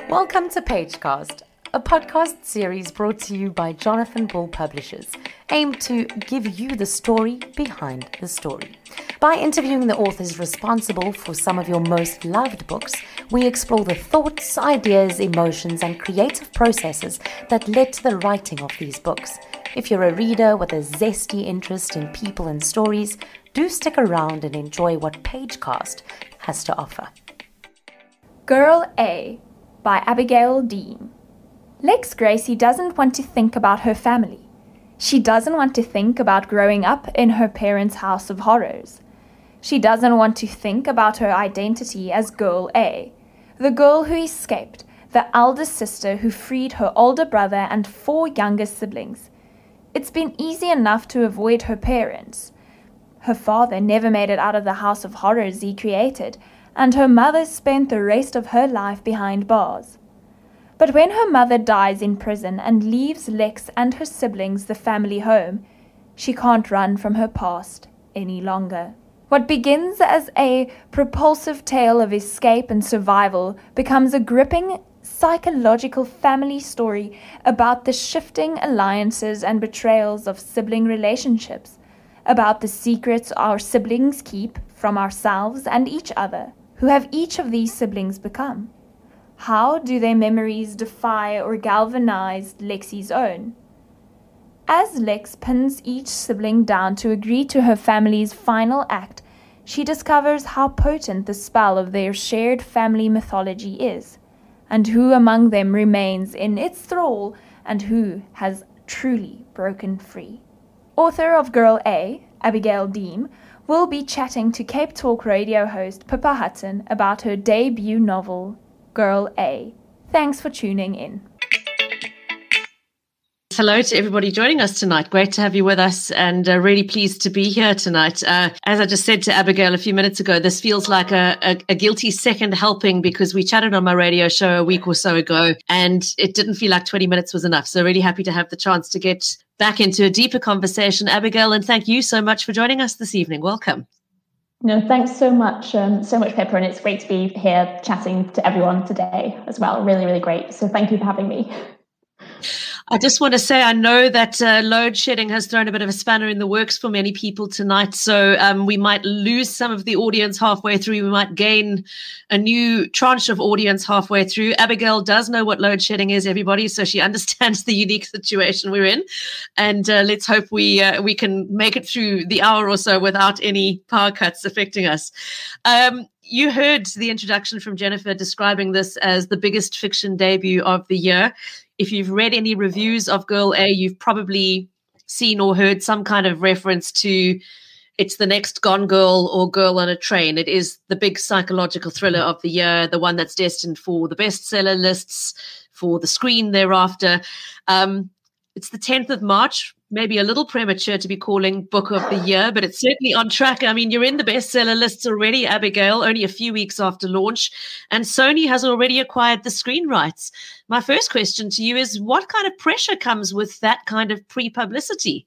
Welcome to Pagecast, a podcast series brought to you by Jonathan Bull Publishers, aimed to give you the story behind the story. By interviewing the authors responsible for some of your most loved books, we explore the thoughts, ideas, emotions, and creative processes that led to the writing of these books. If you're a reader with a zesty interest in people and stories, do stick around and enjoy what Pagecast has to offer. Girl A by Abigail Dean. Lex Gracie doesn't want to think about her family. She doesn't want to think about growing up in her parents' house of horrors. She doesn't want to think about her identity as Girl A, the girl who escaped, the eldest sister who freed her older brother and 4 younger siblings. It's been easy enough to avoid her parents. Her father never made it out of the house of horrors he created, and her mother spent the rest of her life behind bars. But when her mother dies in prison and leaves Lex and her siblings the family home, she can't run from her past any longer. What begins as a propulsive tale of escape and survival becomes a gripping psychological family story about the shifting alliances and betrayals of sibling relationships, about the secrets our siblings keep from ourselves and each other. Who have each of these siblings become? How do their memories defy or galvanize Lexi's own? As Lex pins each sibling down to agree to her family's final act, she discovers how potent the spell of their shared family mythology is, and who among them remains in its thrall and who has truly broken free. Author of Girl A, Abigail Dean, will be chatting to Cape Talk radio host Pippa Hudson about her debut novel, Girl A. Thanks for tuning in. Hello to everybody joining us tonight. Great to have you with us and really pleased to be here tonight. As I just said to Abigail a few minutes ago, this feels like a guilty second helping because we chatted on my radio show a week or so ago and it didn't feel like 20 minutes was enough. So really happy to have the chance to get back into a deeper conversation, Abigail, and thank you so much for joining us this evening. Welcome. No, thanks so much, Pippa, and it's great to be here chatting to everyone today as well. Really, really great. So thank you for having me. I just want to say I know that load shedding has thrown a bit of a spanner in the works for many people tonight. So we might lose some of the audience halfway through. We might gain a new tranche of audience halfway through. Abigail does know what load shedding is, everybody. So she understands the unique situation we're in. And let's hope we can make it through the hour or so without any power cuts affecting us. You heard the introduction from Jennifer describing this as the biggest fiction debut of the year. If you've read any reviews of Girl A, you've probably seen or heard some kind of reference to it's the next Gone Girl or Girl on a Train. It is the big psychological thriller of the year, the one that's destined for the bestseller lists, for the screen thereafter. It's the 10th of March, maybe a little premature to be calling book of the year, but it's certainly on track. I mean, you're in the bestseller lists already, Abigail, only a few weeks after launch, and Sony has already acquired the screen rights. My first question to you is, what kind of pressure comes with that kind of pre-publicity?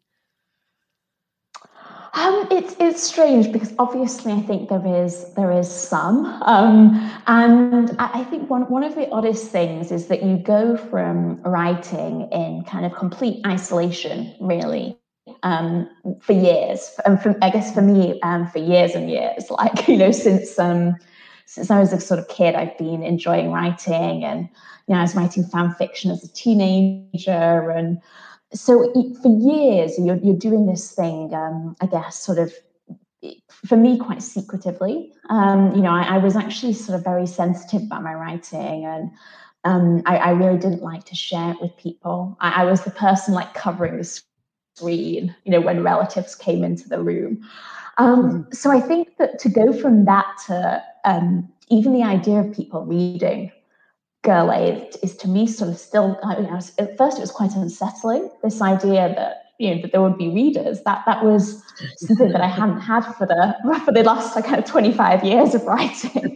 It's strange because obviously I think there is some, and I think one of the oddest things is that you go from writing in kind of complete isolation, really, for years, and I guess for me, for years and years, like since I was a sort of kid, I've been enjoying writing, and I was writing fan fiction as a teenager, and so for years, you're doing this thing, I guess, sort of, for me, quite secretively. I was actually sort of very sensitive about my writing, and I really didn't like to share it with people. I was the person like covering the screen, when relatives came into the room. So I think that to go from that to even the idea of people reading Girl A is to me sort of still, at first it was quite unsettling, this idea that, that there would be readers. That was something that I hadn't had for the last kind of 25 years of writing.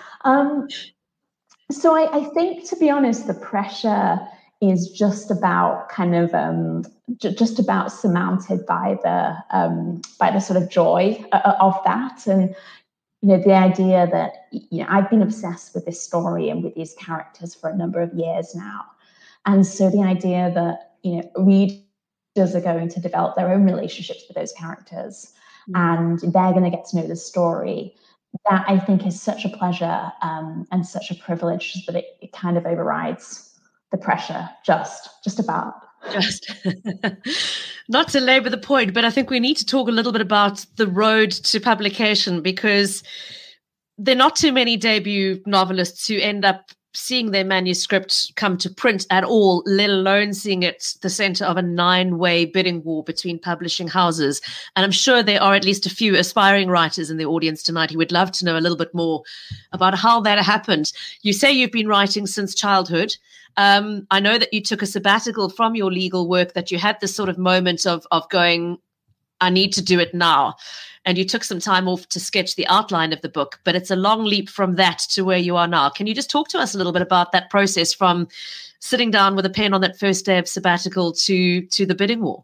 So I think, to be honest, the pressure is just about kind of just about surmounted by the sort of joy of that. And the idea that, I've been obsessed with this story and with these characters for a number of years now. And so the idea that, readers are going to develop their own relationships with those characters, and they're going to get to know the story, that I think is such a pleasure and such a privilege that it kind of overrides the pressure just about. Just not to labor the point, but I think we need to talk a little bit about the road to publication, because there are not too many debut novelists who end up seeing their manuscript come to print at all, let alone seeing it the center of a 9-way bidding war between publishing houses. And I'm sure there are at least a few aspiring writers in the audience tonight who would love to know a little bit more about how that happened. You say you've been writing since childhood. I know that you took a sabbatical from your legal work, that you had this sort of moment of going, I need to do it now. And you took some time off to sketch the outline of the book, but it's a long leap from that to where you are now. Can you just talk to us a little bit about that process from sitting down with a pen on that first day of sabbatical to the bidding war?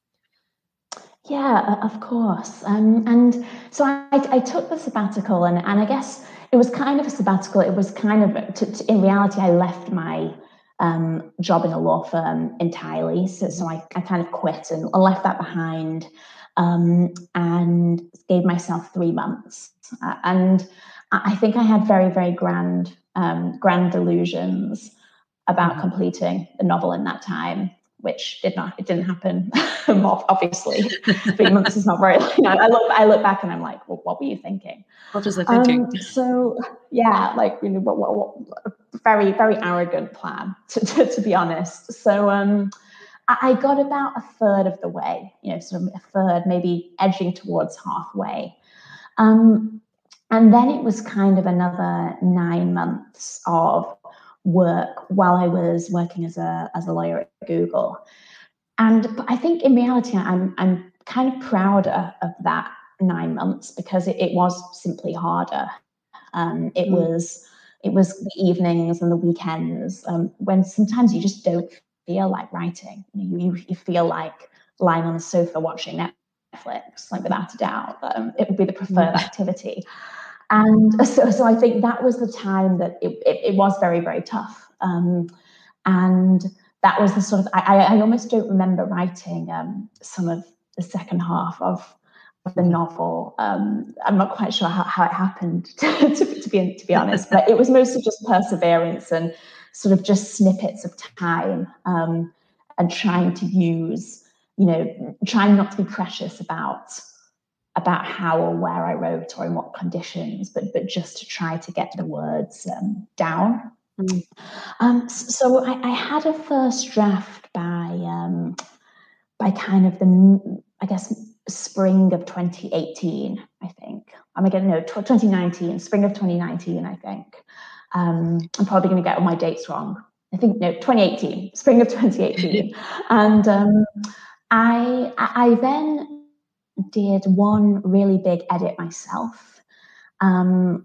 Yeah, of course. And so I took the sabbatical, and I guess it was kind of a sabbatical. It was kind of, in reality, I left my job in a law firm entirely. So I kind of quit and left that behind. And gave myself 3 months. And I think I had very, very grand delusions about completing the novel in that time, which didn't happen. Obviously, 3 months is not very long. I look back and I'm like, well, what were you thinking? What was I thinking? So yeah, what very, very arrogant plan, to be honest. So I got about a third of the way, sort of a third, maybe edging towards halfway. And then it was kind of another 9 months of work while I was working as a lawyer at Google. And I think in reality, I'm kind of prouder of that 9 months, because it was simply harder. It was the evenings and the weekends when sometimes you just don't feel like writing. You feel like lying on the sofa watching Netflix, like, without a doubt. It would be the preferred activity. And so I think that was the time that it was very, very tough. And that was the sort of, I almost don't remember writing some of the second half of the novel. I'm not quite sure how it happened, to be honest, but it was mostly just perseverance and sort of just snippets of time, and trying to use, trying not to be precious about how or where I wrote or in what conditions, but just to try to get the words down. So I had a first draft by kind of the, I guess, spring of 2018, I think. 2019, spring of 2019, I think. I'm probably going to get all my dates wrong. I think, 2018, spring of 2018. And I then did one really big edit myself. And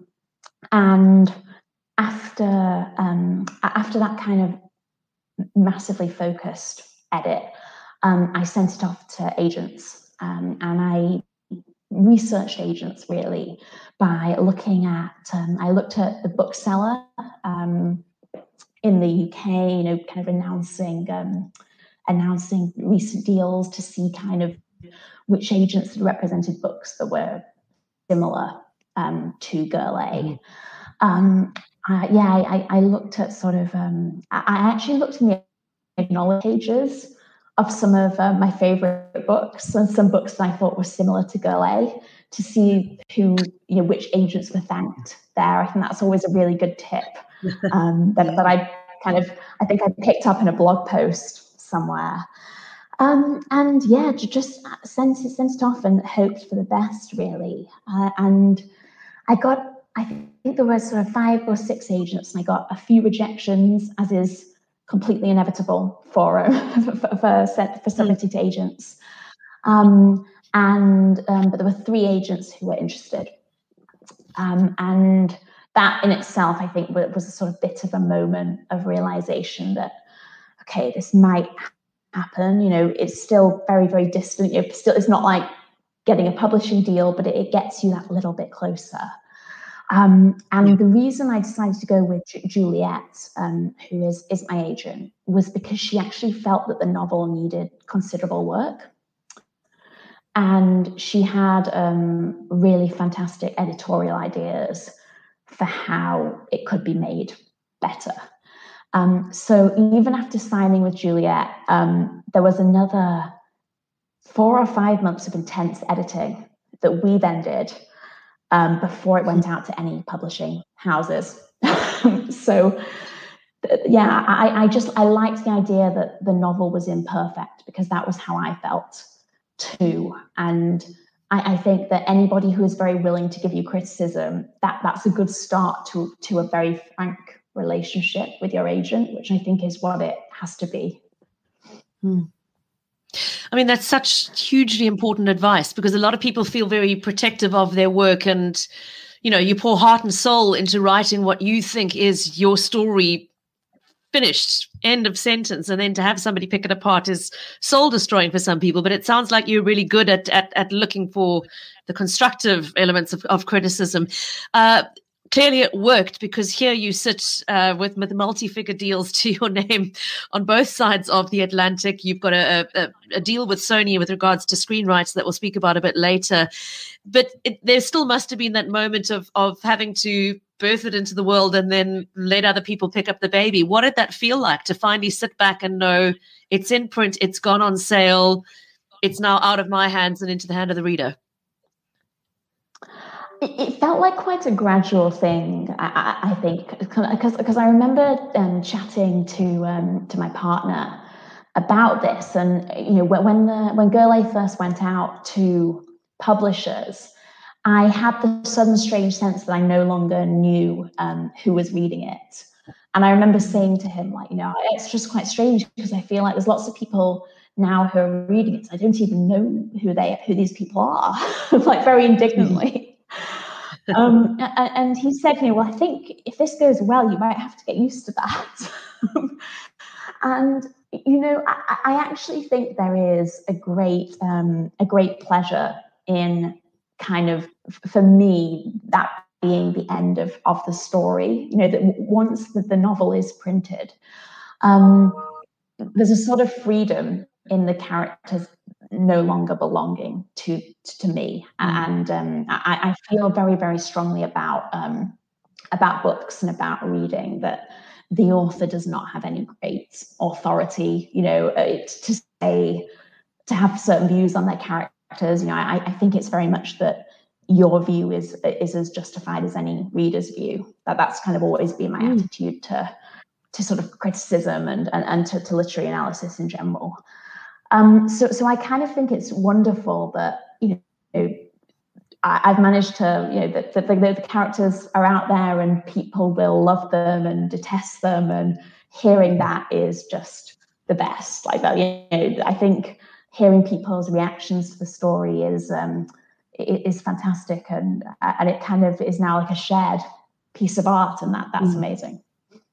after that kind of massively focused edit, I sent it off to agents. And I researched agents really by looking at, I looked at the bookseller in the UK, kind of announcing recent deals to see kind of which agents had represented books that were similar to Girl A. I looked at sort of, I actually looked in the acknowledged pages of some of my favorite books and some books that I thought were similar to Girl A, to see which agents were thanked there. I think that's always a really good tip that I think I picked up in a blog post somewhere. And yeah, just sent it off and hoped for the best, really. And I think there were sort of 5 or 6 agents, and I got a few rejections, as is completely inevitable for submitting to agents. But there were 3 agents who were interested. And that in itself, I think, was a sort of bit of a moment of realization that, okay, this might happen. It's still very, very distant. It's not like getting a publishing deal, but it gets you that little bit closer. And the reason I decided to go with Juliet, who is my agent, was because she actually felt that the novel needed considerable work. And she had really fantastic editorial ideas for how it could be made better. So even after signing with Juliet, there was another 4 or 5 months of intense editing that we then did before it went out to any publishing houses. So yeah, I liked the idea that the novel was imperfect, because that was how I felt too. And I think that anybody who is very willing to give you criticism, that's a good start to a very frank relationship with your agent, which I think is what it has to be. I mean, that's such hugely important advice, because a lot of people feel very protective of their work, and, you know, you pour heart and soul into writing what you think is your story, finished, end of sentence, and then to have somebody pick it apart is soul destroying for some people. But it sounds like you're really good at looking for the constructive elements of criticism. Clearly it worked, because here you sit with multi-figure deals to your name on both sides of the Atlantic. You've got a deal with Sony with regards to screenwrites that we'll speak about a bit later. But there still must have been that moment of having to birth it into the world and then let other people pick up the baby. What did that feel like, to finally sit back and know it's in print, it's gone on sale, it's now out of my hands and into the hand of the reader? It felt like quite a gradual thing, I think, because I remember chatting to my partner about this, and when Girl A first went out to publishers, I had the sudden strange sense that I no longer knew who was reading it. And I remember saying to him, like, it's just quite strange, because I feel like there's lots of people now who are reading it, so I don't even know who these people are, like, very indignantly. And he said, well, I think if this goes well, you might have to get used to that. And I actually think there is a great pleasure in, kind of, for me, that being the end of the story. That once the novel is printed, there's a sort of freedom in the characters no longer belonging to me, and I feel very, very strongly about books and about reading, that the author does not have any great authority, to have certain views on their characters. I think it's very much that your view is as justified as any reader's view. That's kind of always been my attitude to sort of criticism and to literary analysis in general. So I kind of think it's wonderful that I've managed to that the characters are out there and people will love them and detest them, and hearing that is just the best. Like that, I think hearing people's reactions to the story is fantastic, and it kind of is now like a shared piece of art, and that's amazing.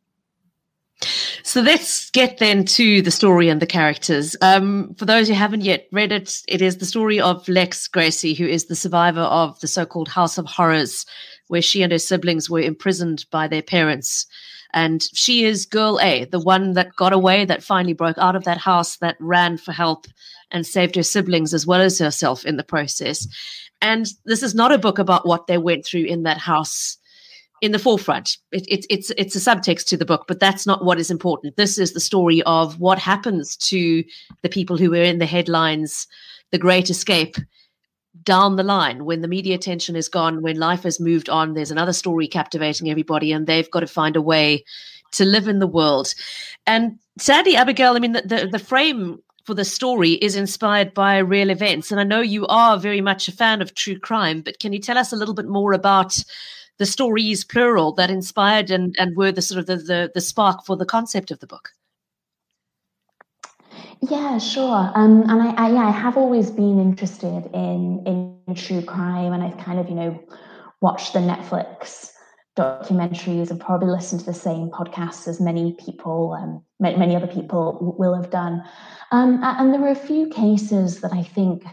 So let's get then to the story and the characters. For those who haven't yet read it, it is the story of Lex Gracie, who is the survivor of the so-called House of Horrors, where she and her siblings were imprisoned by their parents. And she is Girl A, the one that got away, that finally broke out of that house, that ran for help and saved her siblings as well as herself in the process. And this is not a book about what they went through in that house in the forefront. It's a subtext to the book, but that's not what is important. This is the story of what happens to the people who were in the headlines, the Great Escape, down the line, when the media attention is gone, when life has moved on. There's another story captivating everybody, and they've got to find a way to live in the world. And sadly, Abigail, I mean, the frame for the story is inspired by real events. And I know you are very much a fan of true crime, but can you tell us a little bit more about the stories, plural, that inspired and were the sort of the spark for the concept of the book? Yeah, sure. And I have always been interested in true crime, and I've kind of, watched the Netflix documentaries and probably listened to the same podcasts as many people, many other people will have done. And there were a few cases that I think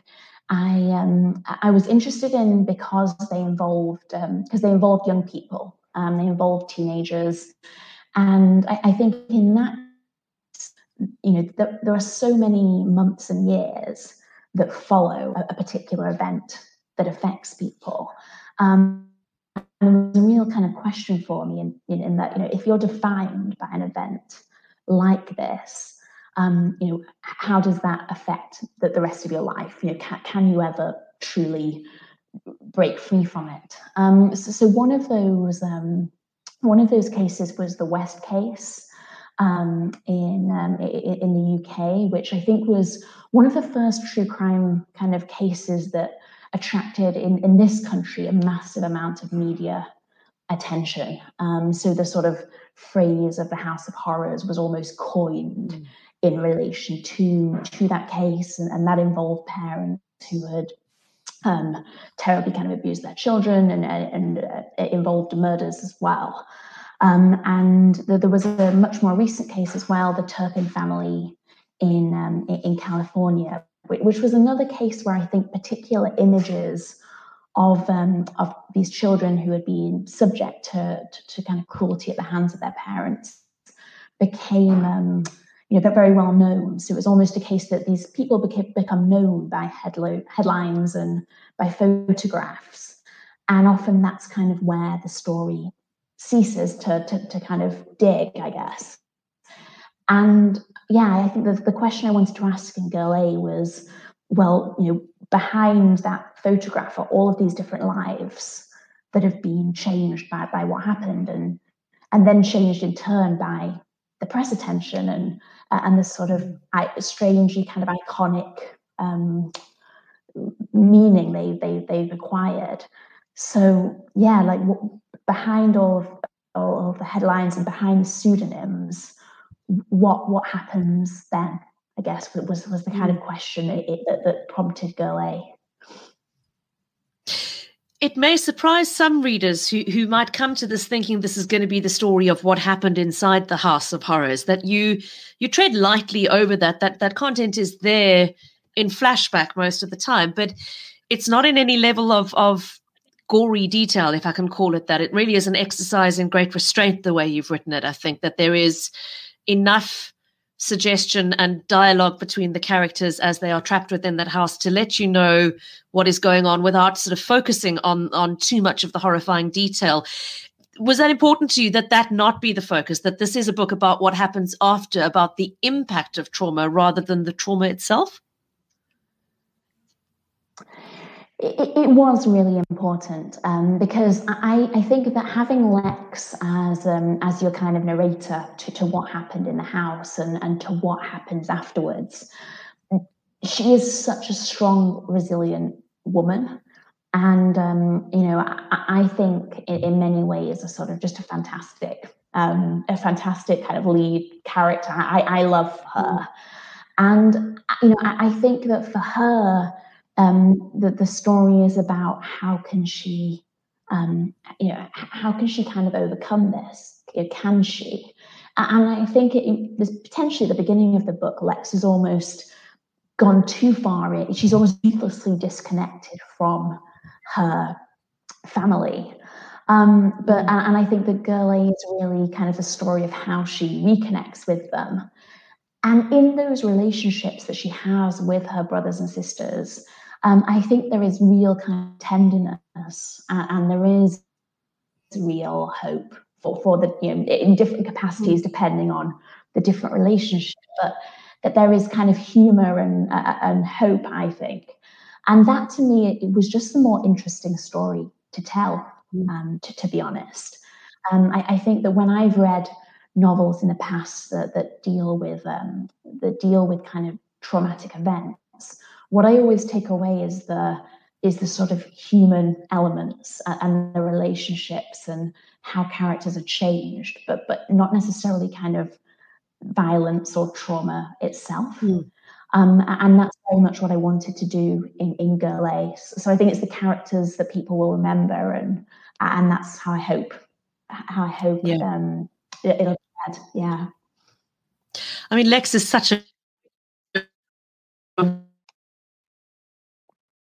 I was interested in because they involved young people, they involved teenagers, and I think in that, there are so many months and years that follow a particular event that affects people. And there was a real kind of question for me in that, if you're defined by an event like this, how does that affect the rest of your life? Can you ever truly break free from it? So one of those cases was the West case in the UK, which I think was one of the first true crime kind of cases that attracted in this country a massive amount of media attention. So the sort of phrase of the House of Horrors was almost coined in relation to that case, and that involved parents who had terribly kind of abused their children, and it involved murders as well. And there was a much more recent case as well, the Turpin family in California, which was another case where I think particular images of these children who had been subject to kind of cruelty at the hands of their parents became very well known. So it was almost a case that these people become known by headlines and by photographs, and often that's kind of where the story ceases to kind of dig, I guess. And yeah, I think the question I wanted to ask in Girl A was, well, behind that photograph are all of these different lives that have been changed by what happened, and then changed in turn by the press attention and the sort of strangely kind of iconic meaning they've acquired. So yeah, like behind all of the headlines and behind the pseudonyms, what happens then? I guess was the kind of question that prompted Girl A. It may surprise some readers who might come to this thinking this is going to be the story of what happened inside the House of Horrors, that you tread lightly over that content is there in flashback most of the time, but it's not in any level of gory detail, if I can call it that. It really is an exercise in great restraint the way you've written it. I think that there is enough suggestion and dialogue between the characters as they are trapped within that house to let you know what is going on without sort of focusing on too much of the horrifying detail. Was that important to you, that not be the focus, that this is a book about what happens after, about the impact of trauma rather than the trauma itself? It was really important because I think that having Lex as your kind of narrator to what happened in the house and to what happens afterwards, she is such a strong, resilient woman. And, I think in many ways a sort of just a fantastic kind of lead character. I love her. And, I think that for her, the story is about how can she kind of overcome this? Can she? And I think there's potentially at the beginning of the book, Lex has almost gone too far. She's almost ruthlessly disconnected from her family. And I think that Girl A is really kind of the story of how she reconnects with them. And in those relationships that she has with her brothers and sisters, I think there is real kind of tenderness and there is real hope for the, in different capacities depending on the different relationships, but that there is kind of humor and hope, I think. And that to me, it was just the more interesting story to tell, to be honest. I think that when I've read novels in the past that deal with kind of traumatic events, what I always take away is the sort of human elements and the relationships and how characters are changed, but not necessarily kind of violence or trauma itself. And that's very much what I wanted to do in Girl A. So I think it's the characters that people will remember, and that's how I hope it'll be read. Yeah. I mean, Lex is such a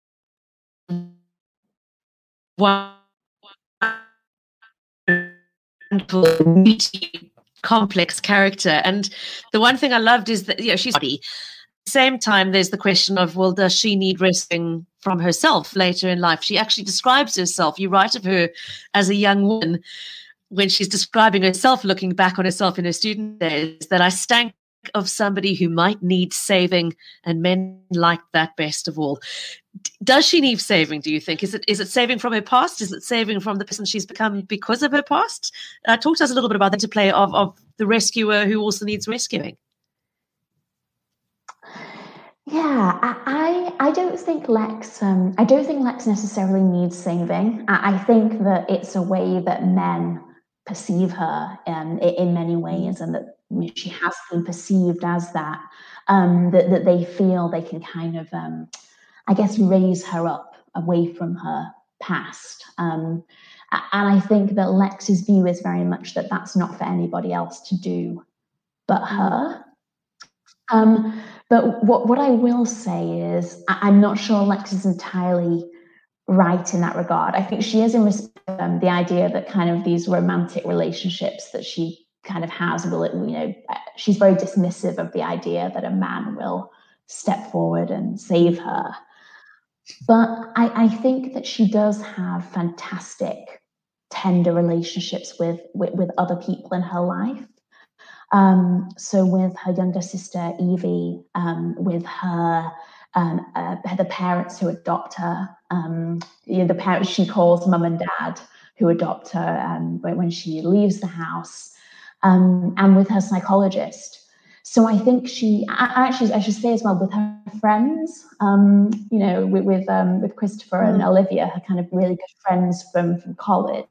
complex character. And the one thing I loved is that, she's body. At the same time, there's the question of, well, does she need rescuing from herself later in life? She actually describes herself. You write of her as a young woman when she's describing herself, looking back on herself in her student days, that I stank of somebody who might need saving, and men like that best of all. Does she need saving, do you think? Is it saving from her past? Is it saving from the person she's become because of her past? Talk to us a little bit about the interplay of the rescuer who also needs rescuing. Yeah, I don't think Lex necessarily needs saving. I think that it's a way that men perceive her in many ways, and that she has been perceived as that, that they feel they can kind of, I guess, raise her up away from her past. And I think that Lex's view is very much that that's not for anybody else to do but her. But what I will say is I'm not sure Lex is entirely right in that regard. I think she is in respect of the idea that kind of these romantic relationships that she kind of has, she's very dismissive of the idea that a man will step forward and save her. But I think that she does have fantastic, tender relationships with other people in her life. So with her younger sister, Evie, with her, the parents who adopt her, the parents she calls mum and dad who adopt her when she leaves the house, and with her psychologist. So I think I should say as well, with her friends, with Christopher and Olivia, her kind of really good friends from college.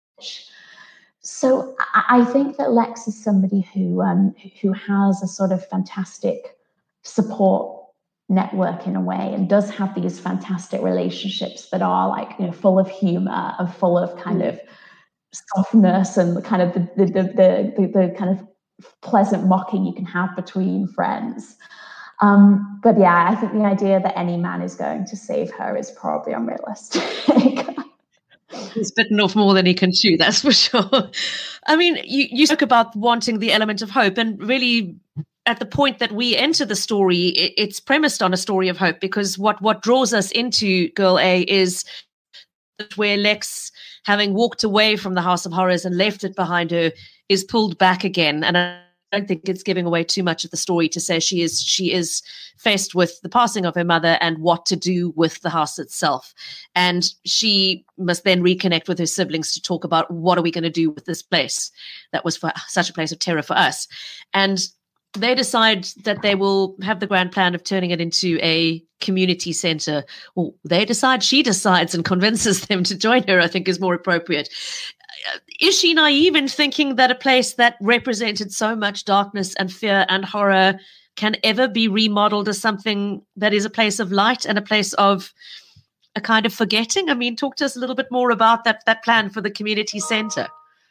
So I think that Lex is somebody who has a sort of fantastic support network in a way, and does have these fantastic relationships that are full of humor and full of kind of softness and kind of the kind of pleasant mocking you can have between friends. But yeah, I think the idea that any man is going to save her is probably unrealistic. He's bitten off more than he can chew, that's for sure. I mean, you spoke about wanting the element of hope, and really at the point that we enter the story, it's premised on a story of hope, because what draws us into Girl A is where Lex, having walked away from the House of Horrors and left it behind her, is pulled back again. And I don't think it's giving away too much of the story to say she is faced with the passing of her mother and what to do with the house itself. And she must then reconnect with her siblings to talk about, what are we going to do with this place that was such a place of terror for us. And they decide that they will have the grand plan of turning it into a community center. Well, she decides and convinces them to join her, I think is more appropriate. Is she naive in thinking that a place that represented so much darkness and fear and horror can ever be remodeled as something that is a place of light and a place of a kind of forgetting? I mean, talk to us a little bit more about that plan for the community center.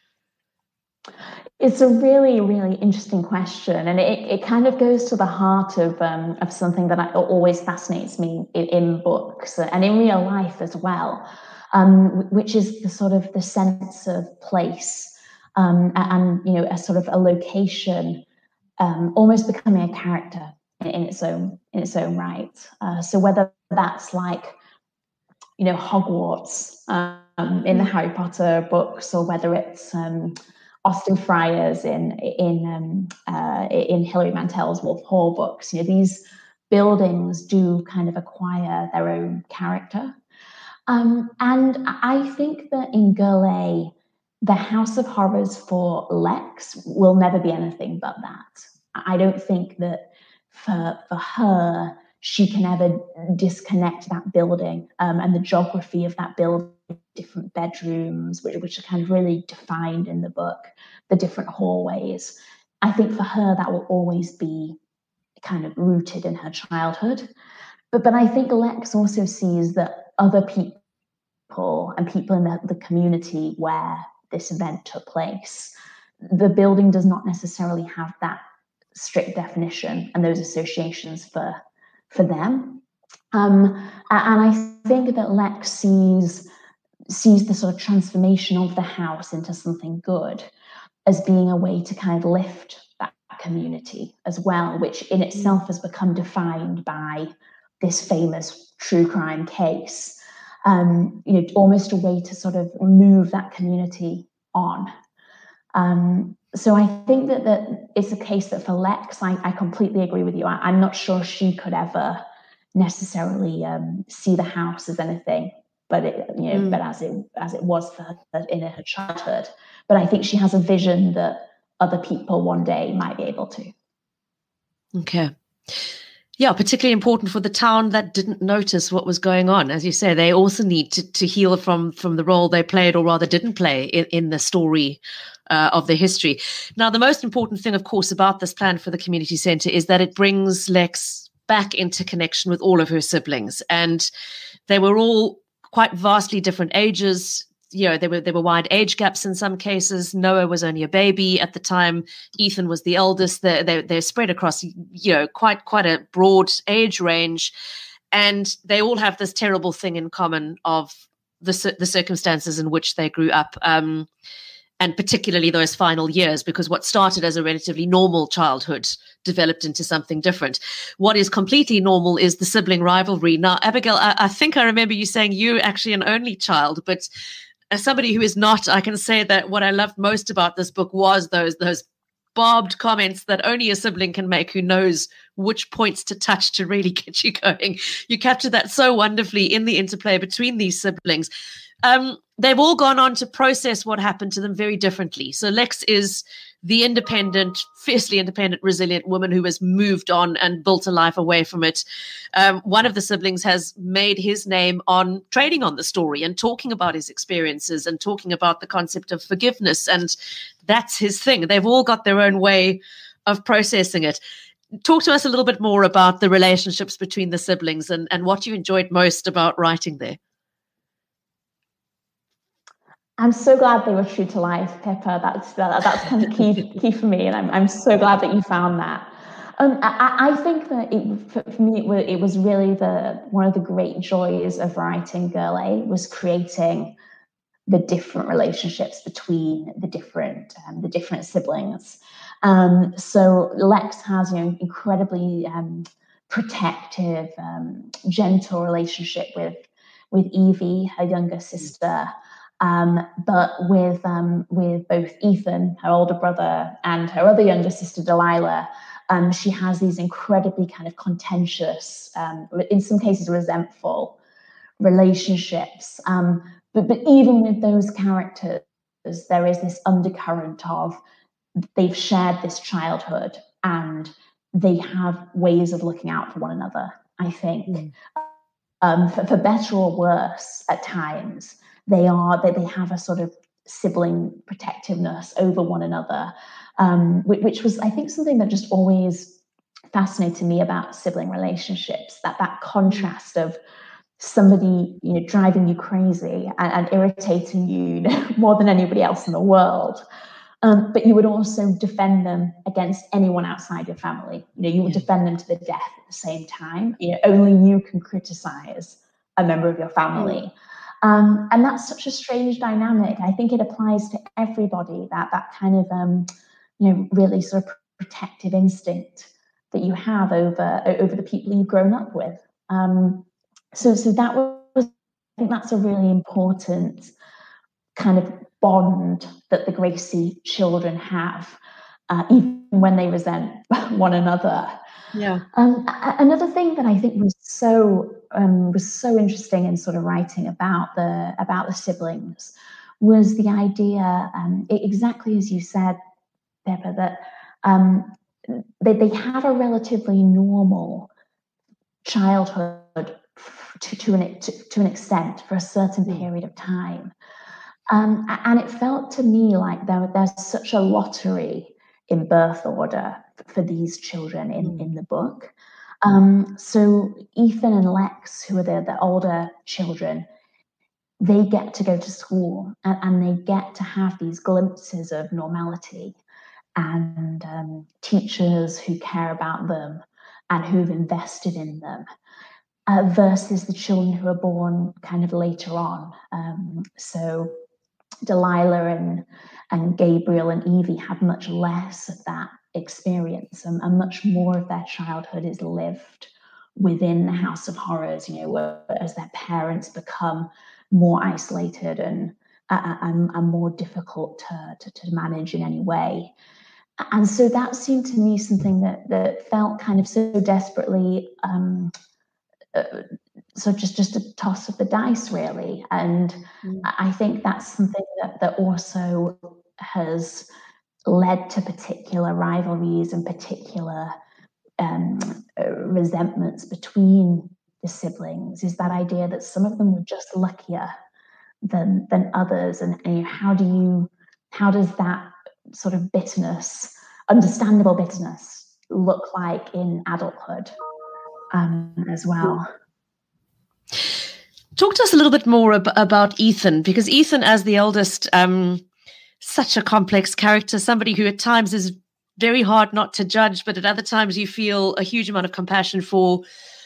It's a really, really interesting question, and it kind of goes to the heart of something that always fascinates me in books and in real life as well, which is the sort of the sense of place, and a sort of a location, almost becoming a character in its own right. So whether that's Hogwarts in the Harry Potter books, or whether it's Austin Friars in Hilary Mantel's Wolf Hall books, these buildings do kind of acquire their own character. And I think that in Girl A, the House of Horrors for Lex will never be anything but that. I don't think that for her, she can ever disconnect that building and the geography of that building, different bedrooms, which are kind of really defined in the book, the different hallways. I think for her, that will always be kind of rooted in her childhood. But I think Lex also sees that other people and people in the community where this event took place, the building does not necessarily have that strict definition and those associations for them. And I think that Lex sees sees the sort of transformation of the house into something good as being a way to kind of lift that community as well, which in itself has become defined by this famous true crime case. Almost a way to sort of move that community on. So I think that it's a case that for Lex, I completely agree with you. I'm not sure she could ever necessarily see the house as anything, but but as it was for her in her childhood. But I think she has a vision that other people one day might be able to. Okay. Yeah, particularly important for the town that didn't notice what was going on. As you say, they also need to heal from the role they played, or rather didn't play, in the story of their history. Now, the most important thing, of course, about this plan for the community centre is that it brings Lex back into connection with all of her siblings. And they were all quite vastly different ages. There were wide age gaps in some cases. Noah was only a baby at the time. Ethan was the eldest. They're spread across, quite a broad age range. And they all have this terrible thing in common of the circumstances in which they grew up. And particularly those final years, because what started as a relatively normal childhood developed into something different. What is completely normal is the sibling rivalry. Now, Abigail, I think I remember you saying you're actually an only child, but as somebody who is not, I can say that what I loved most about this book was those barbed comments that only a sibling can make who knows which points to touch to really get you going. You captured that so wonderfully in the interplay between these siblings. They've all gone on to process what happened to them very differently. So Lex is the independent, fiercely independent, resilient woman who has moved on and built a life away from it. One of the siblings has made his name on trading on the story and talking about his experiences and talking about the concept of forgiveness. And that's his thing. They've all got their own way of processing it. Talk to us a little bit more about the relationships between the siblings and what you enjoyed most about writing there. I'm so glad they were true to life, Pippa. That's kind of key for me, and I'm so glad that you found that. I think that for me it was really one of the great joys of writing Girl A was creating the different relationships between the different siblings. So Lex has incredibly protective, gentle relationship with Evie, her younger sister. But with both Ethan, her older brother, and her other younger sister, Delilah, she has these incredibly kind of contentious, in some cases resentful relationships. But even with those characters, there is this undercurrent of they've shared this childhood and they have ways of looking out for one another, I think. For better or worse at times. They have a sort of sibling protectiveness over one another, which was, I think, something that just always fascinated me about sibling relationships. That contrast of somebody, driving you crazy and irritating you, more than anybody else in the world. But you would also defend them against anyone outside your family. You would defend them to the death at the same time. Only you can criticize a member of your family. And that's such a strange dynamic. I think it applies to everybody, that kind of, really sort of protective instinct that you have over the people you've grown up with. So that was, I think that's a really important kind of bond that the Gracie children have, even when they resent one another. Yeah. Another thing that I think was so interesting in sort of writing about the siblings was the idea, exactly as you said, Pippa, that they have a relatively normal childhood to an extent for a certain period of time, and it felt to me like there's such a lottery in birth order for these children in the book. So Ethan and Lex, who are the older children, they get to go to school and they get to have these glimpses of normality and teachers who care about them and who've invested in them. versus the children who are born kind of later on. So Delilah and Gabriel and Evie had much less of that experience, and much more of their childhood is lived within the House of Horrors, as their parents become more isolated and more difficult to manage in any way. And so that seemed to me something that felt kind of so desperately so just a toss of the dice, really. And I think that's something that also has led to particular rivalries and particular resentments between the siblings, is that idea that some of them were just luckier than others. And how does that sort of bitterness, understandable bitterness, look like in adulthood as well? Talk to us a little bit more about Ethan, because Ethan, as the eldest, such a complex character, somebody who at times is very hard not to judge, but at other times you feel a huge amount of compassion for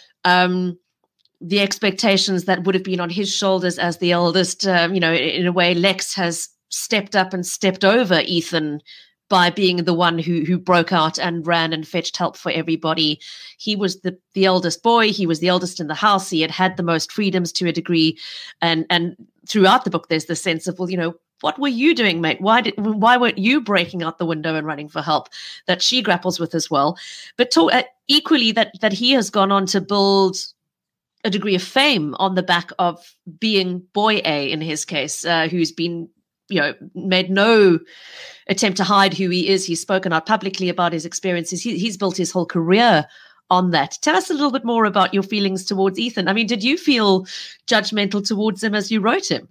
the expectations that would have been on his shoulders as the eldest. In a way, Lex has stepped up and stepped over Ethan by being the one who broke out and ran and fetched help for everybody. He was the eldest boy. He was the eldest in the house. He had the most freedoms to a degree. And throughout the book, there's the sense of, well, what were you doing, mate? Why weren't you breaking out the window and running for help? That she grapples with as well. But equally that he has gone on to build a degree of fame on the back of being boy A, in his case, who's been made no attempt to hide who he is. He's spoken out publicly about his experiences. He's built his whole career on that. Tell us a little bit more about your feelings towards Ethan. I mean, did you feel judgmental towards him as you wrote him?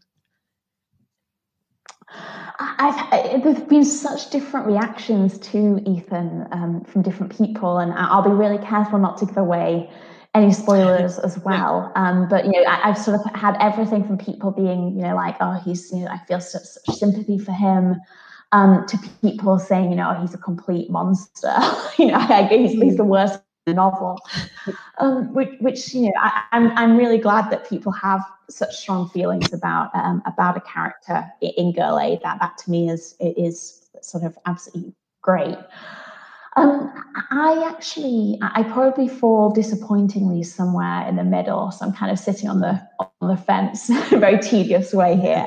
There's been such different reactions to Ethan from different people, and I'll be really careful not to give away any spoilers as well. But I've sort of had everything from people being like, oh, he's I feel such sympathy for him, to people saying he's a complete monster. He's the worst in the novel. Which I'm really glad that people have such strong feelings about a character in Girl A. That to me is sort of absolutely great. I probably fall disappointingly somewhere in the middle, so I'm kind of sitting on the fence in a very tedious way here.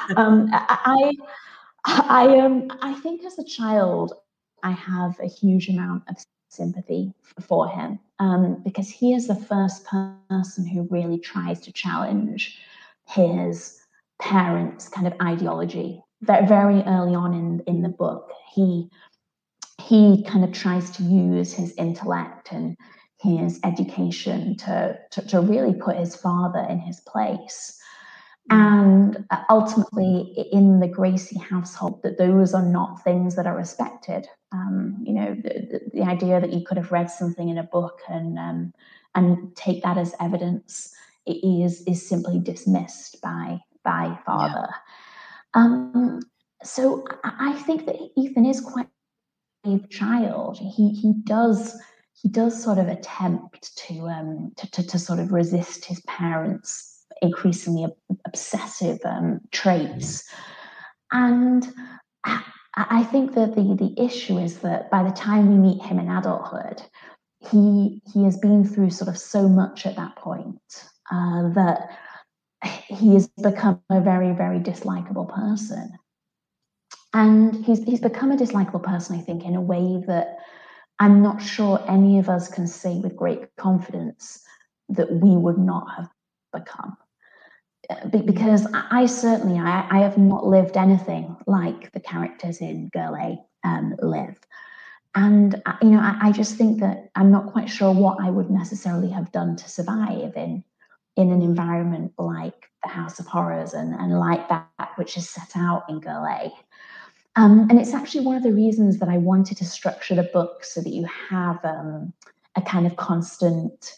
I think as a child, I have a huge amount of sympathy for him, because he is the first person who really tries to challenge his parents' kind of ideology. Very early on in the book, he kind of tries to use his intellect and his education to really put his father in his place. And ultimately, in the Gracie household, that those are not things that are respected. The idea that you could have read something in a book and take that as evidence is simply dismissed by father. Yeah. So I think that Ethan is quite child. He does sort of attempt to sort of resist his parents' increasingly obsessive traits, and I think that the issue is that by the time we meet him in adulthood, he has been through sort of so much at that point that he has become a very, very dislikable person. And he's become a dislikable person, I think, in a way that I'm not sure any of us can say with great confidence that we would not have become. Because I certainly have not lived anything like the characters in Girl A live. And, I just think that I'm not quite sure what I would necessarily have done to survive in an environment like the House of Horrors and like that which is set out in Girl A. And it's actually one of the reasons that I wanted to structure the book so that you have a kind of constant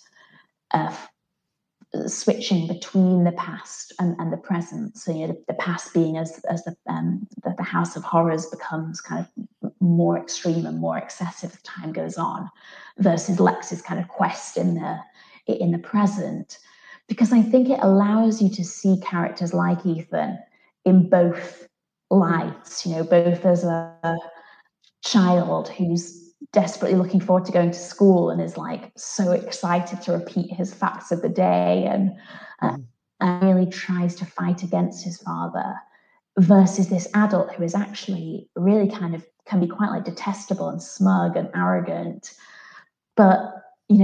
switching between the past and the present. So the past being as the House of Horrors becomes kind of more extreme and more excessive as time goes on, versus Lex's kind of quest in in the present, because I think it allows you to see characters like Ethan in both lights, both as a child who's desperately looking forward to going to school and is like so excited to repeat his facts of the day and really tries to fight against his father, versus this adult who is actually really kind of can be quite like detestable and smug and arrogant. But,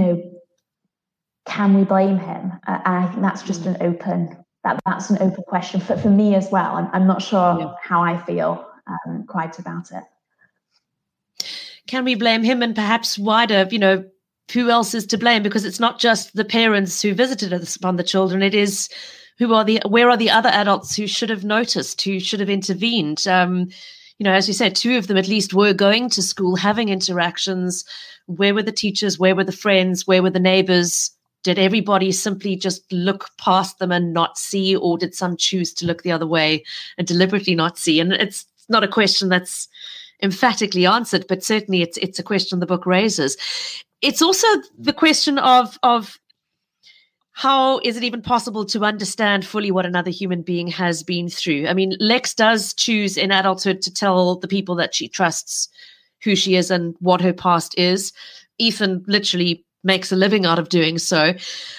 can we blame him? And I think that's just that's an open question for me as well. I'm not sure how I feel quite about it. Can we blame him, and perhaps wider, who else is to blame? Because it's not just the parents who visited upon the children. It is where are the other adults who should have noticed, who should have intervened? As you said, two of them at least were going to school, having interactions. Where were the teachers? Where were the friends? Where were the neighbors? Did everybody simply just look past them and not see, or did some choose to look the other way and deliberately not see? And it's not a question that's emphatically answered, but certainly it's a question the book raises. It's also the question of how is it even possible to understand fully what another human being has been through? I mean, Lex does choose in adulthood to tell the people that she trusts who she is and what her past is. Ethan literally makes a living out of doing so.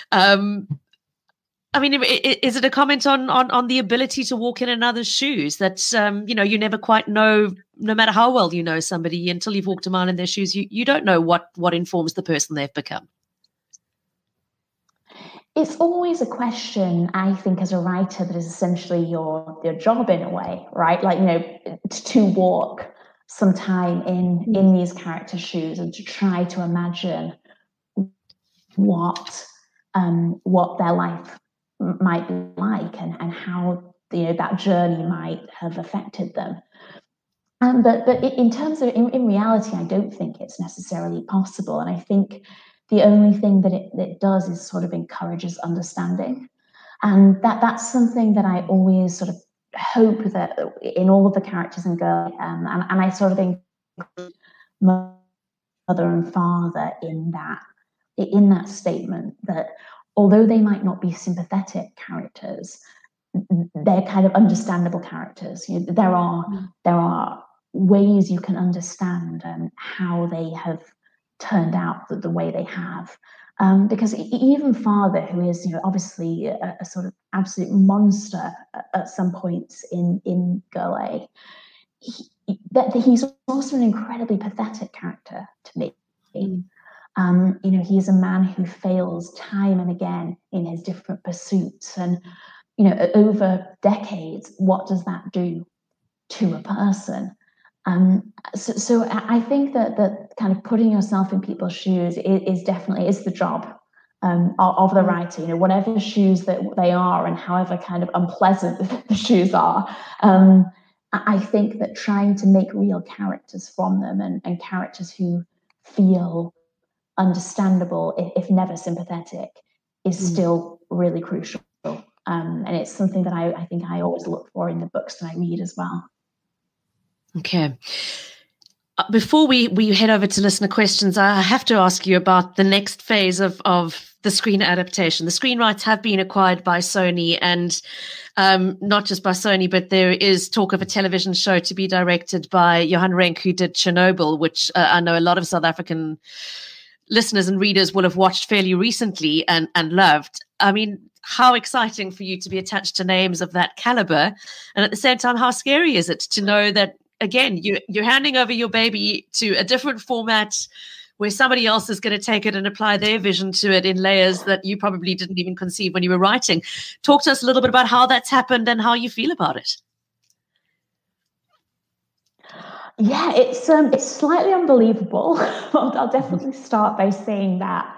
I mean, is it a comment on the ability to walk in another's shoes, that, you never quite know, no matter how well you know somebody, until you've walked a mile in their shoes, you don't know what informs the person they've become? It's always a question, I think, as a writer, that is essentially your job in a way, right? Like, to walk some time in these characters' shoes and to try to imagine what their life might be like and how that journey might have affected them. But in terms of in reality, I don't think it's necessarily possible, and I think the only thing that it does is sort of encourages understanding, and that's something that I always sort of hope that in all of the characters in Girl, and I sort of include mother and father in that statement, that although they might not be sympathetic characters, they're kind of understandable characters. There are ways you can understand how they have turned out the way they have. Because even father, who is obviously a sort of absolute monster at some points in Girl A, he's also an incredibly pathetic character to me. He's a man who fails time and again in his different pursuits, and over decades, what does that do to a person? So I think that kind of putting yourself in people's shoes is definitely the job of the writer. Whatever shoes that they are, and however kind of unpleasant the shoes are. I think that trying to make real characters from them, and characters who feel understandable, if never sympathetic, is still really crucial. And it's something that I think I always look for in the books that I read as well. Okay. Before we head over to listener questions, I have to ask you about the next phase of the screen adaptation. The screen rights have been acquired by Sony, and not just by Sony, but there is talk of a television show to be directed by Johan Renck, who did Chernobyl, which I know a lot of South African listeners and readers will have watched fairly recently and loved. I mean, how exciting for you to be attached to names of that caliber. And at the same time, how scary is it to know that, again, you're handing over your baby to a different format where somebody else is going to take it and apply their vision to it in layers that you probably didn't even conceive when you were writing. Talk to us a little bit about how that's happened and how you feel about it. Yeah, it's slightly unbelievable. I'll definitely start by saying that.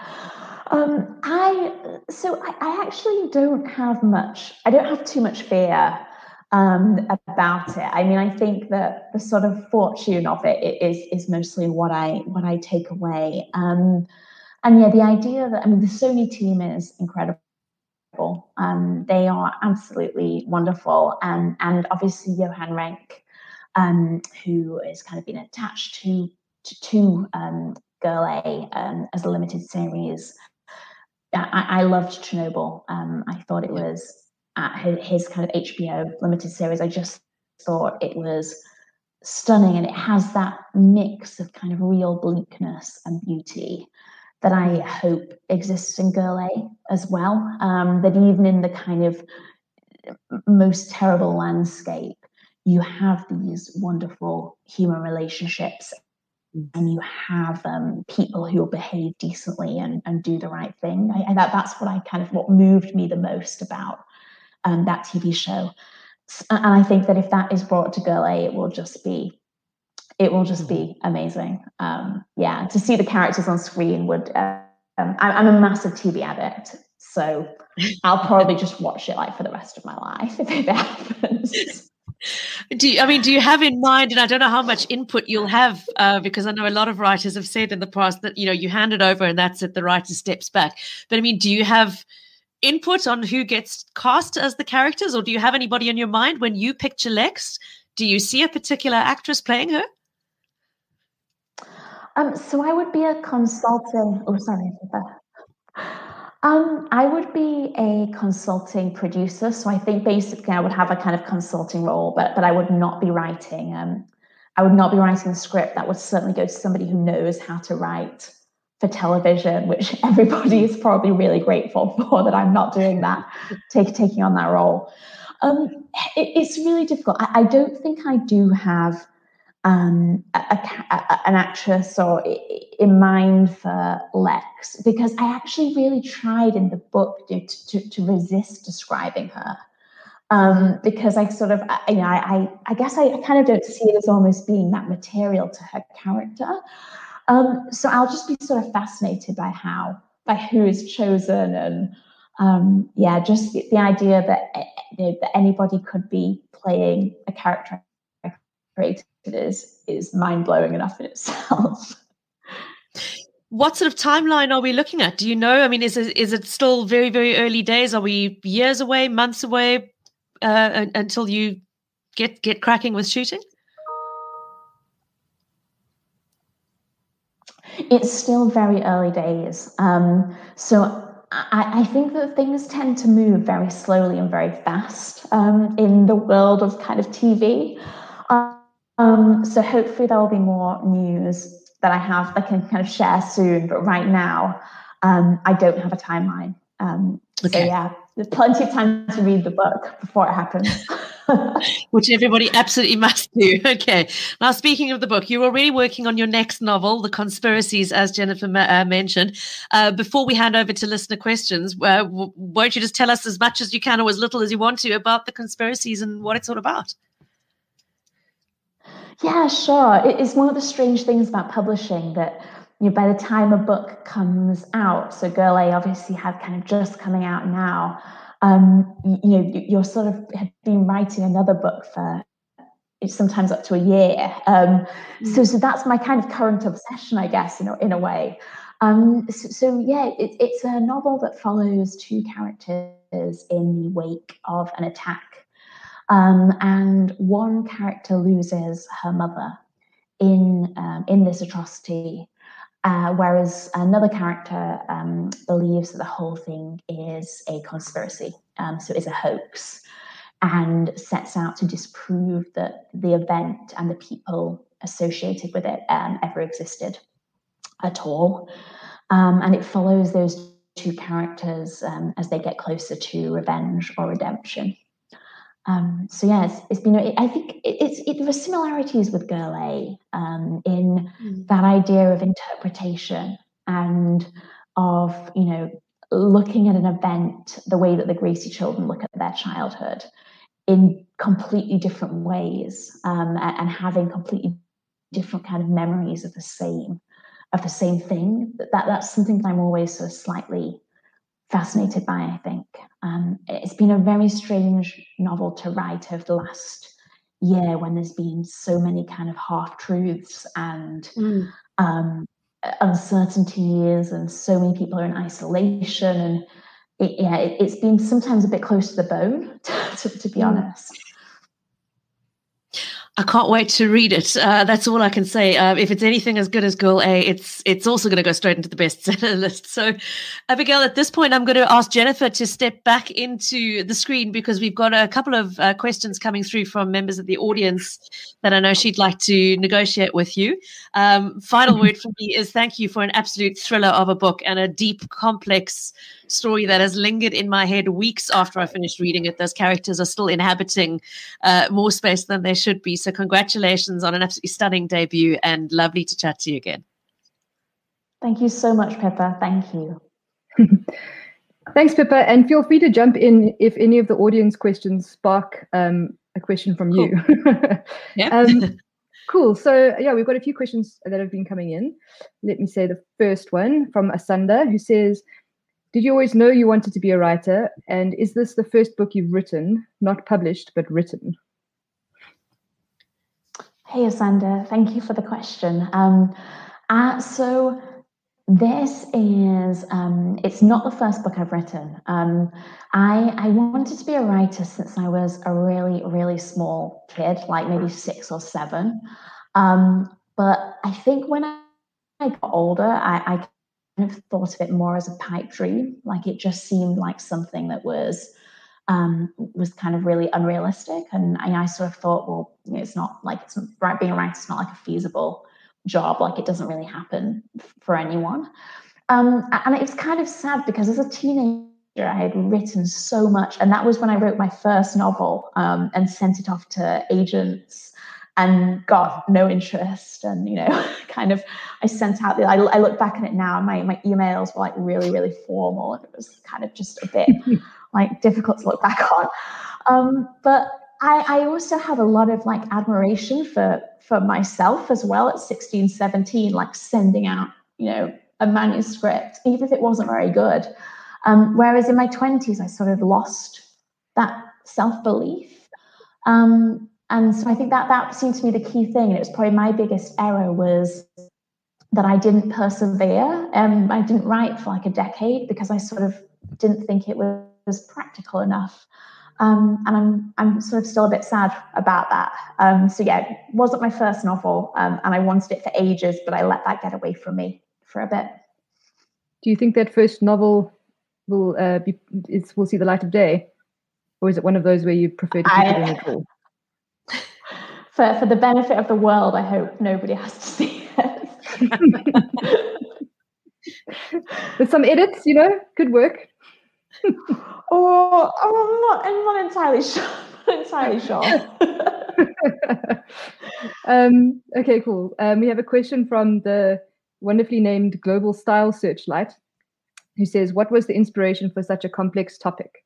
I actually don't have too much fear about it. I mean, I think that the sort of fortune of it is mostly what I take away. And yeah, the idea that, I mean, the Sony team is incredible. They are absolutely wonderful, and obviously Johan Renck, who has kind of been attached to Girl A as a limited series. I loved Chernobyl. I thought it was his kind of HBO limited series. I just thought it was stunning, and it has that mix of kind of real bleakness and beauty that I hope exists in Girl A as well. That even in the kind of most terrible landscape, you have these wonderful human relationships, and you have people who will behave decently and do the right thing. That's what moved me the most about that TV show. And I think that if that is brought to Girl A, it will just be amazing. To see the characters on screen would. I'm a massive TV addict, so I'll probably just watch it like for the rest of my life if it happens. Do you have in mind, and I don't know how much input you'll have, because I know a lot of writers have said in the past that, you hand it over and that's it, the writer steps back. But do you have input on who gets cast as the characters, or do you have anybody in your mind when you picture Lex? Do you see a particular actress playing her? So I would be a consulting. Oh, sorry. I would be a consulting producer. So I think basically I would have a kind of consulting role, but I would not be writing. I would not be writing a script. That would certainly go to somebody who knows how to write for television, which everybody is probably really grateful for, that I'm not doing that, taking on that role. It's really difficult. I don't think I do have an actress or in mind for Lex, because I actually really tried in the book to resist describing her, because I sort of, I guess I kind of don't see it as almost being that material to her character. So I'll just be sort of fascinated by who is chosen, and just the idea that that anybody could be playing a character I created is mind-blowing enough in itself. What sort of timeline are we looking at? Do you know? Is it still very, very early days? Are we years away, months away, until you get cracking with shooting? It's still very early days. So I think that things tend to move very slowly and very fast in the world of kind of TV. So hopefully there will be more news that I can kind of share soon. But right now, I don't have a timeline. Okay. So there's plenty of time to read the book before it happens. Which everybody absolutely must do. Okay. Now, speaking of the book, you're already working on your next novel, The Conspiracies, as Jennifer mentioned. Before we hand over to listener questions, won't you just tell us as much as you can or as little as you want to about The Conspiracies and what it's all about? Yeah, sure. It's one of the strange things about publishing that by the time a book comes out, so Girl A obviously had kind of just coming out now, you're sort of have been writing another book for sometimes up to a year. So that's my kind of current obsession, I guess, in a way. It's a novel that follows two characters in the wake of an attack. And one character loses her mother in this atrocity, whereas another character believes that the whole thing is a conspiracy, so it's a hoax, and sets out to disprove that the event and the people associated with it ever existed at all. And it follows those two characters as they get closer to revenge or redemption. It's been. I think there are similarities with Girl A in that idea of interpretation and of looking at an event the way that the Gracie children look at their childhood in completely different ways, and having completely different kind of memories of the same thing. That's something that I'm always sort of slightly fascinated by, I think. It's been a very strange novel to write over the last year when there's been so many kind of half-truths and uncertainties, and so many people are in isolation. And it's been sometimes a bit close to the bone, to be honest. I can't wait to read it. That's all I can say. If it's anything as good as Girl A, it's also going to go straight into the bestseller list. So, Abigail, at this point, I'm going to ask Jennifer to step back into the screen because we've got a couple of questions coming through from members of the audience that I know she'd like to negotiate with you. Final word from me is thank you for an absolute thriller of a book and a deep, complex story that has lingered in my head weeks after I finished reading it. Those characters are still inhabiting more space than they should be. So congratulations on an absolutely stunning debut and lovely to chat to you again. Thank you so much, Pippa. Thank you. Thanks, Pippa. And feel free to jump in if any of the audience questions spark a question from you. Yeah. Cool. So, yeah, we've got a few questions that have been coming in. Let me say the first one from Asanda, who says, did you always know you wanted to be a writer? And is this the first book you've written, not published, but written? Hey, Asanda, thank you for the question. So this is, it's not the first book I've written. I wanted to be a writer since I was a really, really small kid, like maybe 6 or 7. But I think when I got older, I kind of thought of it more as a pipe dream. Like it just seemed like something that was kind of really unrealistic. And I sort of thought, well, it's not like being a writer is not like a feasible job. Like it doesn't really happen for anyone. And it was kind of sad because as a teenager, I had written so much. And that was when I wrote my first novel and sent it off to agents and got no interest. And, kind of, I sent out I look back at it now, and my emails were like really, really formal. And it was kind of just a bit like difficult to look back on. But I also had a lot of like admiration for myself as well at 16, 17, like sending out, a manuscript, even if it wasn't very good. Whereas in my 20s, I sort of lost that self-belief. And so I think that seemed to me the key thing. And it was probably my biggest error was that I didn't persevere. I didn't write for like a decade because I sort of didn't think it was practical enough. And I'm sort of still a bit sad about that. So yeah, it wasn't my first novel, and I wanted it for ages, but I let that get away from me for a bit. Do you think that first novel will see the light of day, or is it one of those where you prefer to keep it in a drawer? For the benefit of the world, I hope nobody has to see it. With some edits, could work. I'm not entirely sure. Okay, cool. We have a question from the wonderfully named Global Style Searchlight, who says, what was the inspiration for such a complex topic?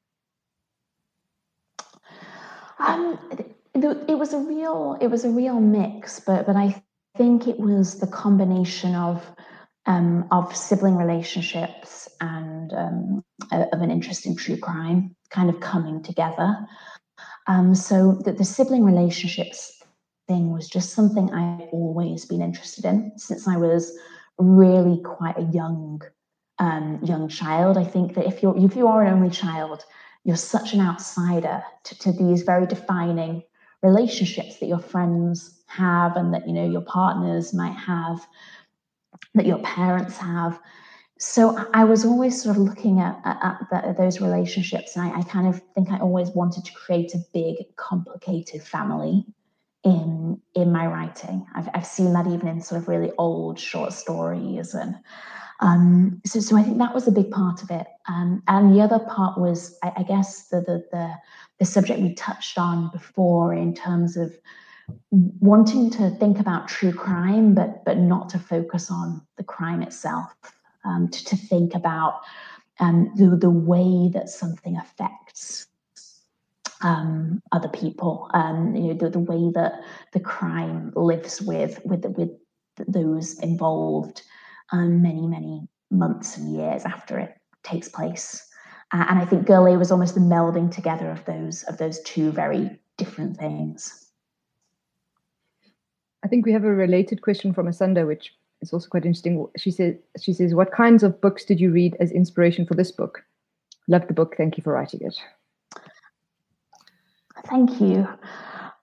It was a real mix, but I think it was the combination of sibling relationships and of an interest in true crime kind of coming together. So the sibling relationships thing was just something I've always been interested in since I was really quite a young child. I think that if you are an only child, you're such an outsider to these very defining relationships that your friends have and that your partners might have, that your parents have. So I was always sort of looking at those relationships, and I kind of think I always wanted to create a big, complicated family in my writing. I've seen that even in sort of really old short stories, and so I think that was a big part of it. And the other part was, I guess, the subject we touched on before in terms of wanting to think about true crime, but not to focus on the crime itself, to think about the way that something affects other people, the way that the crime lives with those involved many months and years after it takes place. And I think Girl A was almost the melding together of those two very different things. I think we have a related question from Asanda, which is also quite interesting. She says, what kinds of books did you read as inspiration for this book? Loved the book. Thank you for writing it. Thank you.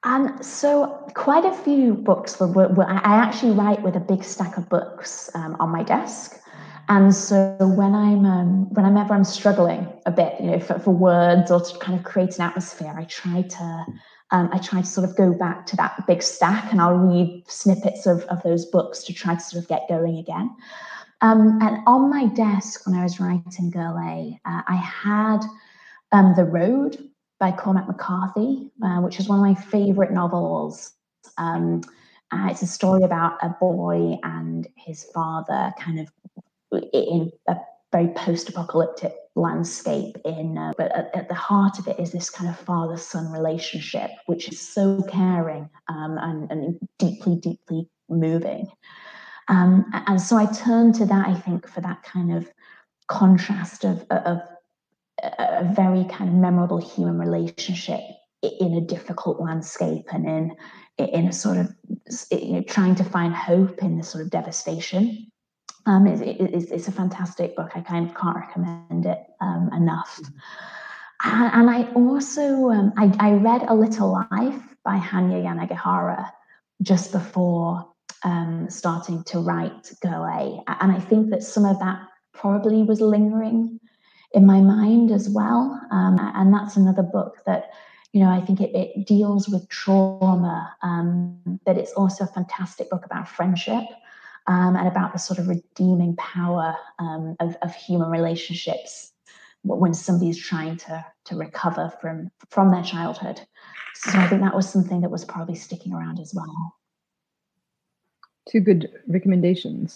So quite a few books I actually write with a big stack of books on my desk. And so whenever I'm struggling a bit, for words or to kind of create an atmosphere, I try to sort of go back to that big stack, and I'll read snippets of those books to try to sort of get going again. And on my desk when I was writing Girl A, I had The Road by Cormac McCarthy, which is one of my favorite novels. It's a story about a boy and his father kind of in a very post-apocalyptic landscape but at the heart of it is this kind of father-son relationship, which is so caring and deeply, deeply moving. And so I turned to that, I think, for that kind of contrast of a very kind of memorable human relationship in a difficult landscape, and in a sort of trying to find hope in this sort of devastation. It's a fantastic book. I kind of can't recommend it enough. And I also I read A Little Life by Hanya Yanagihara just before starting to write Girl A, and I think that some of that probably was lingering in my mind as well. And that's another book that, I think it deals with trauma, but it's also a fantastic book about friendship. And about the sort of redeeming power of human relationships when somebody's trying to recover from their childhood. So I think that was something that was probably sticking around as well. Two good recommendations.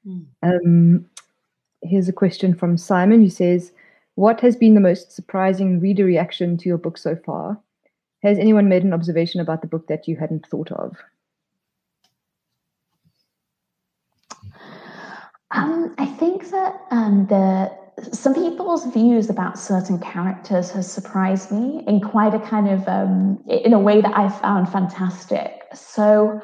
Here's a question from Simon, who says, what has been the most surprising reader reaction to your book so far? Has anyone made an observation about the book that you hadn't thought of? I think that some people's views about certain characters has surprised me in quite a kind of in a way that I found fantastic. So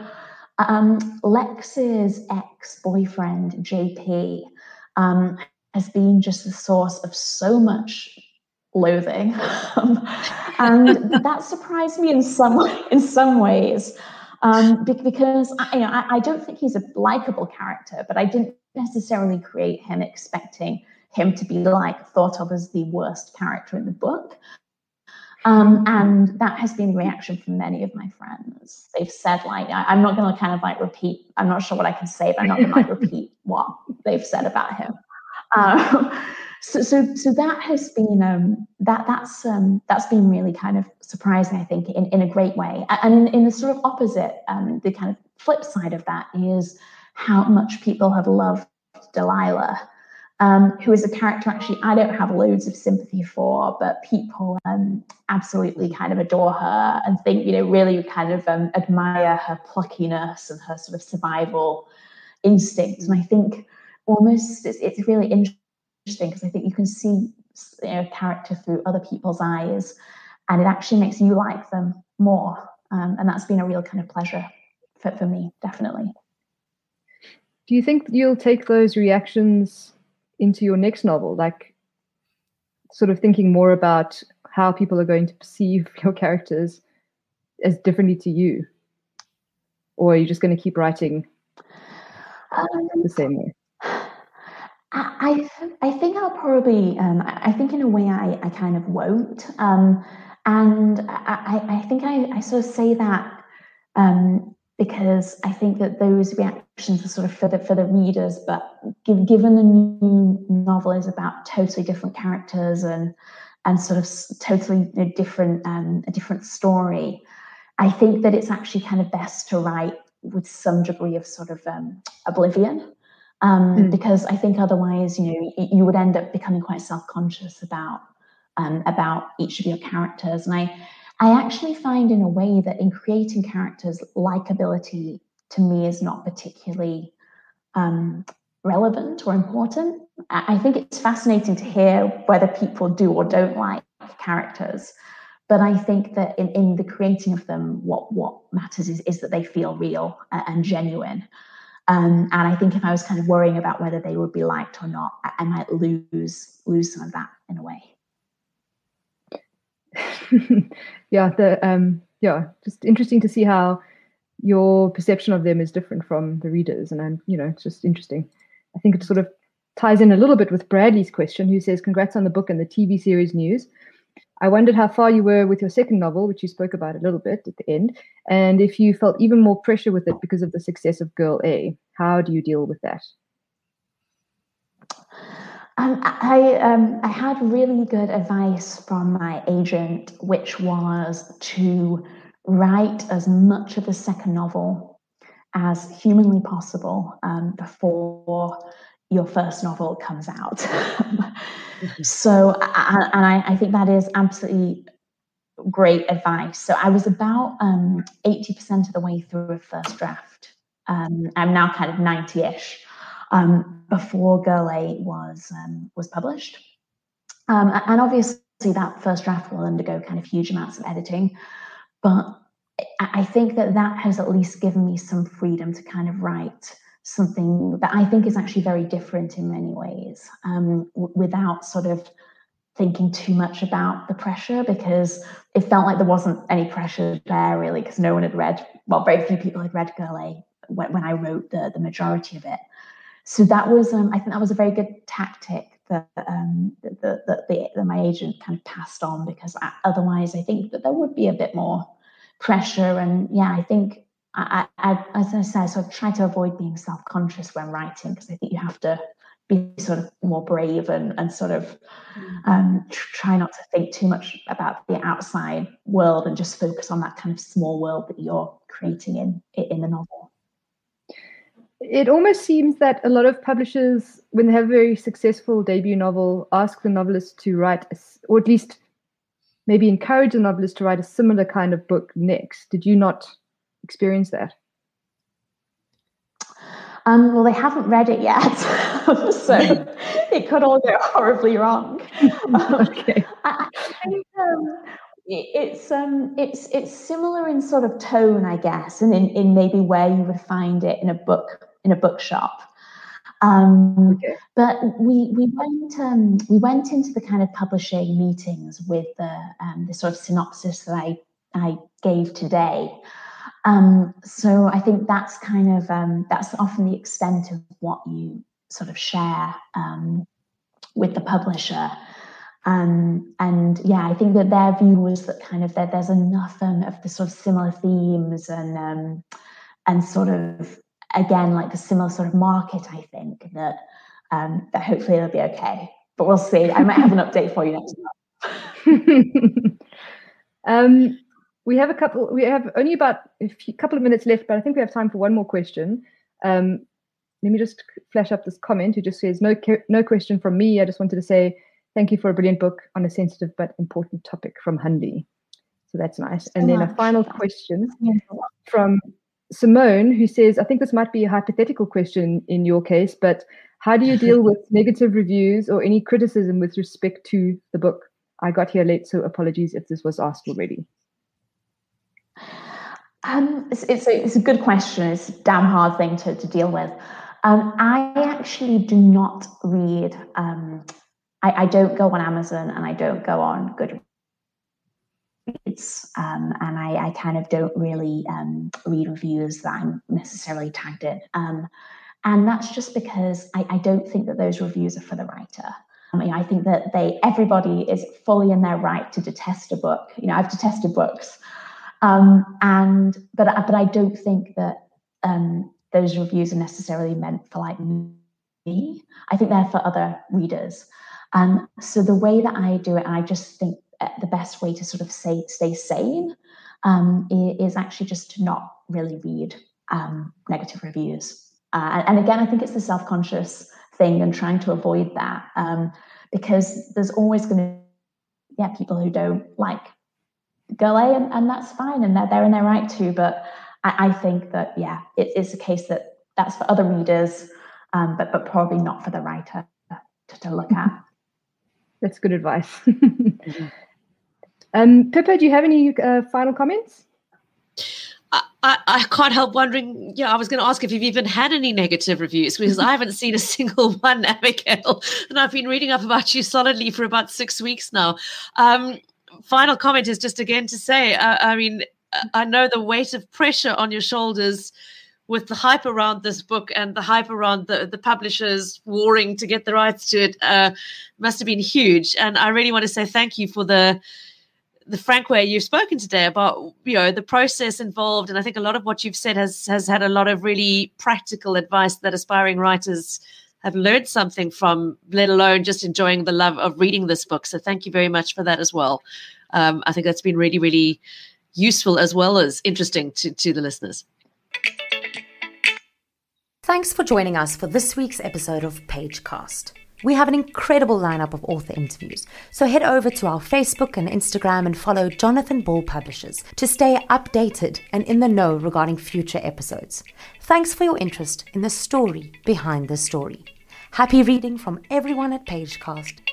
Lex's ex-boyfriend JP has been just the source of so much loathing, and that surprised me in some ways. Because I don't think he's a likable character, but I didn't necessarily create him expecting him to be thought of as the worst character in the book. And that has been the reaction from many of my friends. They've said, I'm not going to kind of repeat, I'm not sure what I can say, but I'm not going to repeat what they've said about him. So that has been that's been really kind of surprising, I think, in a great way. And in the sort of opposite, the kind of flip side of that is how much people have loved Delilah, who is a character actually I don't have loads of sympathy for, but people absolutely kind of adore her and think, really kind of admire her pluckiness and her sort of survival instincts. And I think almost it's really interesting because I think you can see a character through other people's eyes, and it actually makes you like them more. And that's been a real kind of pleasure for me, definitely. Do you think you'll take those reactions into your next novel, sort of thinking more about how people are going to perceive your characters as differently to you? Or are you just going to keep writing the same way? I think I'll probably, I think in a way I kind of won't. And I think I sort of say that because I think that those reactions are sort of for the readers, but given the new novel is about totally different characters and sort of totally different, a different story, I think that it's actually kind of best to write with some degree of sort of oblivion. Because I think otherwise, you would end up becoming quite self-conscious about each of your characters. And I actually find in a way that in creating characters, likability to me is not particularly relevant or important. I think it's fascinating to hear whether people do or don't like characters. But I think that in the creating of them, what matters is that they feel real and genuine. And I think if I was kind of worrying about whether they would be liked or not, I might lose some of that in a way. Yeah, just interesting to see how your perception of them is different from the readers. And it's just interesting. I think it sort of ties in a little bit with Bradley's question, who says, congrats on the book and the TV series news. I wondered how far you were with your second novel, which you spoke about a little bit at the end, and if you felt even more pressure with it because of the success of Girl A. How do you deal with that? I had really good advice from my agent, which was to write as much of the second novel as humanly possible before your first novel comes out. So, and I think that is absolutely great advice. So I was about 80% of the way through a first draft. I'm now kind of 90-ish before Girl A was published. And obviously that first draft will undergo kind of huge amounts of editing, but I think that has at least given me some freedom to kind of write something that I think is actually very different in many ways, without sort of thinking too much about the pressure, because it felt like there wasn't any pressure there really, because no one had read, well, very few people had read Girl A when I wrote the majority of it. So that was, I think that was a very good tactic that my agent kind of passed on, because otherwise I think that there would be a bit more pressure. And yeah, I think I as I said, sort of try to avoid being self-conscious when writing, because I think you have to be sort of more brave and sort of try not to think too much about the outside world and just focus on that kind of small world that you're creating in the novel. It almost seems that a lot of publishers, when they have a very successful debut novel, ask the novelist to write, or at least maybe encourage the novelist to write a similar kind of book next. Did you not experience that? Well, they haven't read it yet, so it could all go horribly wrong. Okay. I think it's similar in sort of tone, I guess, and in maybe where you would find it in a bookshop. Okay. But we went into the kind of publishing meetings with the sort of synopsis that I gave today. So I think that's kind of that's often the extent of what you sort of share with the publisher. And yeah, I think that their view was that kind of there's enough of the sort of similar themes and sort of, again, like the similar sort of market, I think that hopefully it'll be okay. But we'll see. I might have an update for you next month. We have only about a couple of minutes left, but I think we have time for one more question. Let me just flash up this comment who just says, no question from me. I just wanted to say thank you for a brilliant book on a sensitive but important topic from Hundi. So that's nice. And then a final question from Simone, who says, I think this might be a hypothetical question in your case, but how do you deal with negative reviews or any criticism with respect to the book? I got here late, so apologies if this was asked already. It's a good question. It's a damn hard thing to deal with. I actually do not read. I don't go on Amazon and I don't go on Goodreads, and I kind of don't really read reviews that I'm necessarily tagged in. And that's just because I don't think that those reviews are for the writer. I think that everybody is fully in their right to detest a book. I've detested books. But I don't think that those reviews are necessarily meant for like me. I think they're for other readers. So the way that I do it, and I just think the best way to sort of stay sane is actually just to not really read negative reviews. And again, I think it's the self-conscious thing and trying to avoid that, because there's always going to be people who don't like Girl A, and that's fine, and they're in their right to. But I think that it's a case that's for other readers, but probably not for the writer to look at. That's good advice. Pippa, do you have any final comments? I can't help wondering. I was going to ask if you've even had any negative reviews, because I haven't seen a single one, Abigail, and I've been reading up about you solidly for about 6 weeks now. Final comment is just again to say, I know the weight of pressure on your shoulders with the hype around this book and the hype around the publishers warring to get the rights to it must have been huge. And I really want to say thank you for the frank way you've spoken today about, the process involved. And I think a lot of what you've said has had a lot of really practical advice that aspiring writers have learned something from, let alone just enjoying the love of reading this book. So thank you very much for that as well. I think that's been really, really useful as well as interesting to the listeners. Thanks for joining us for this week's episode of Pagecast. We have an incredible lineup of author interviews, so head over to our Facebook and Instagram and follow Jonathan Ball Publishers to stay updated and in the know regarding future episodes. Thanks for your interest in the story behind the story. Happy reading from everyone at Pagecast.